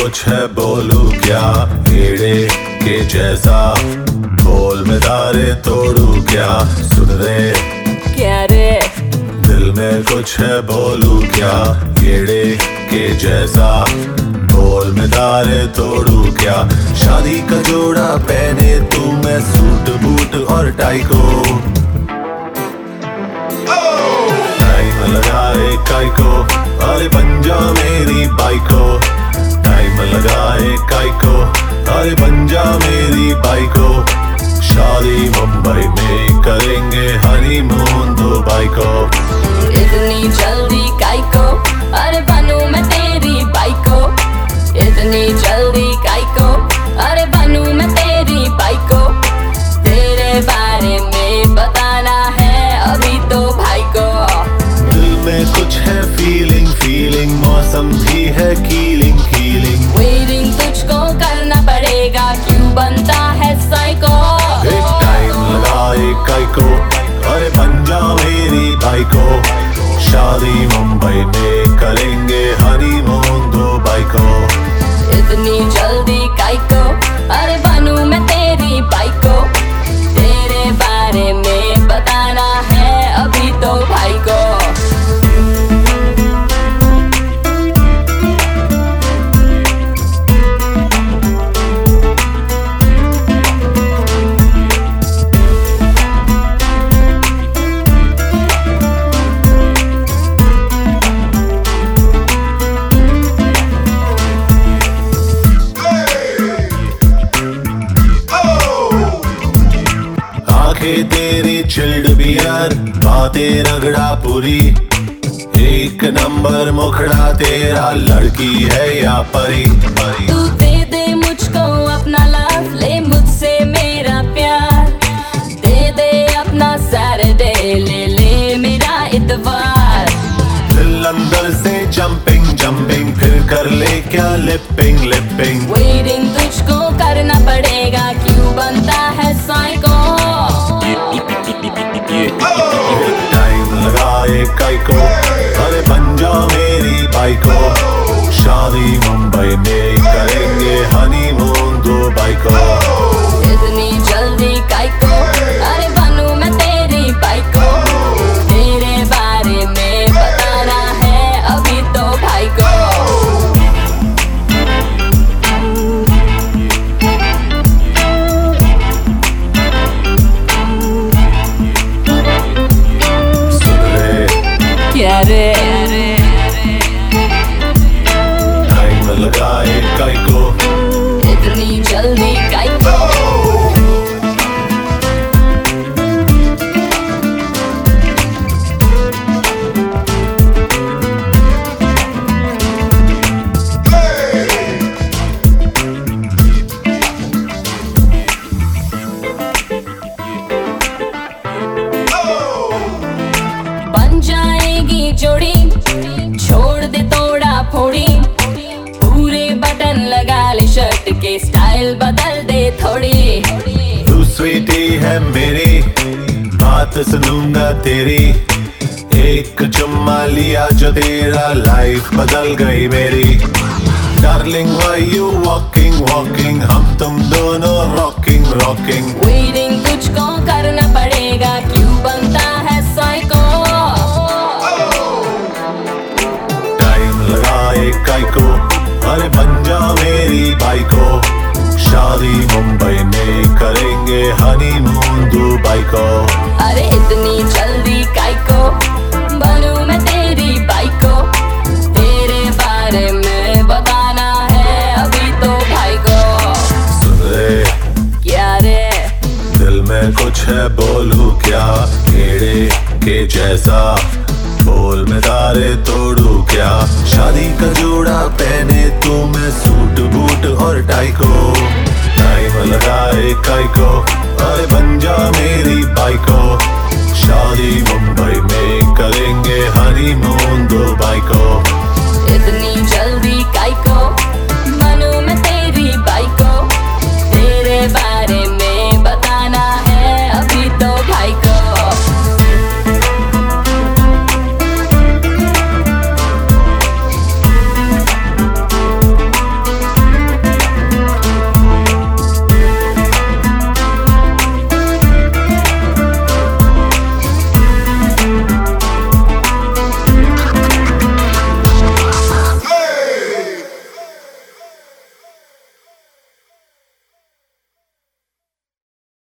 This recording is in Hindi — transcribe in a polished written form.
कुछ है बोलूं क्या, एड़े के जैसा बोल में तारे तोड़ू क्या, सुन रे क्या रे दिल में कुछ है बोलूं क्या, एड़े के जैसा बोल में तारे तोड़ू क्या। शादी का जोड़ा पहने तू, मैं सूट बूट और टाई को, टाइम लगाए काई को, अरे बन जा मेरी बाइको, टाइम लगाए काई को, अरे बन जा मेरी बाइको। शादी मुंबई में करेंगे, हनीमून दुबई को। इतनी जल्दी काई को, अरे बनूं मैं तेरी बाइको। इतनी जल्दी काई को, अरे बनूं मैं तेरी बाइको। तेरे बारे में बताना है अभी तो भाई को। दिल में कुछ है फीलिंग फीलिंग, मौसम भी है कीलिंग कीलिंग। वेटिंग तुझको करना पड़ेगा, क्यों बनता है साइको। एक टाइम लगाए काई को, अरे बन जा मेरी बाइको। शादी मुंबई में करेंगे, हनीमून दुबई को। इतनी जल्दी काई को, अरे बनूं मैं तेरी बाइको। तेरे बारे में बताना है अभी तो भाई को। तेरी चिल्ड बियर, बातें रगड़ा पूरी, एक नंबर मुखड़ा तेरा, लड़की है या परी परी। तू दे दे मुझको अपना लव, ले मुझसे मेरा प्यार। दे दे अपना सैटरडे, ले ले मेरा इतवार। दिल अंदर से जंपिंग जंपिंग, फिर कर ले क्या लिपिंग लिपिंग। वेटिंग तुझको करना पड़ेगा, क्यों बनता है साइको। टाइम लगाए काई को, अरे बन जा मेरी बाइको। शादी मुंबई में करेंगे, हनीमून दुबई को। इतनी जल्दी काई को, अरे बनूं मैं तेरी बाइको। तेरे बारे में बताना है अभी तो भाई को। क्या रे टाइम लगाए काई को, इतनी जल्दी काई को। बन जाएगी जोड़ी, छोड़ दे तोड़ा फोड़ी। पूरे बटन लगा ले शर्ट के, स्टाइल बदल दे थोड़ी। तू स्वीटी है मेरी, बात सुनूंगा तेरी। एक चुम्मा लिया जो तेरा, लाइफ बदल गई मेरी। Darling why you walking walking, हम तुम दोनों रॉकिंग रॉकिंग। वेटिंग तुझको करना पड़ेगा, क्यों बनता है साइको। टाइम लगाए काई को, अरे बन जा मेरी बाइको। शादी मुंबई में करेंगे, हनीमून दुबई को। अरे इतनी जल्दी काई को, बनूं मैं तेरी बाइको। तेरे बारे में बताना है अभी तो भाई को। सुन रे क्या रे दिल में कुछ है बोलूं क्या, एड़े के जैसा बोल में तारे तोड़ू क्या। शादी का जोड़ा पहने तू, मैं सूट बूट और टाई को, टाइम लगाए काई को, अरे बन जा मेरी बाइको।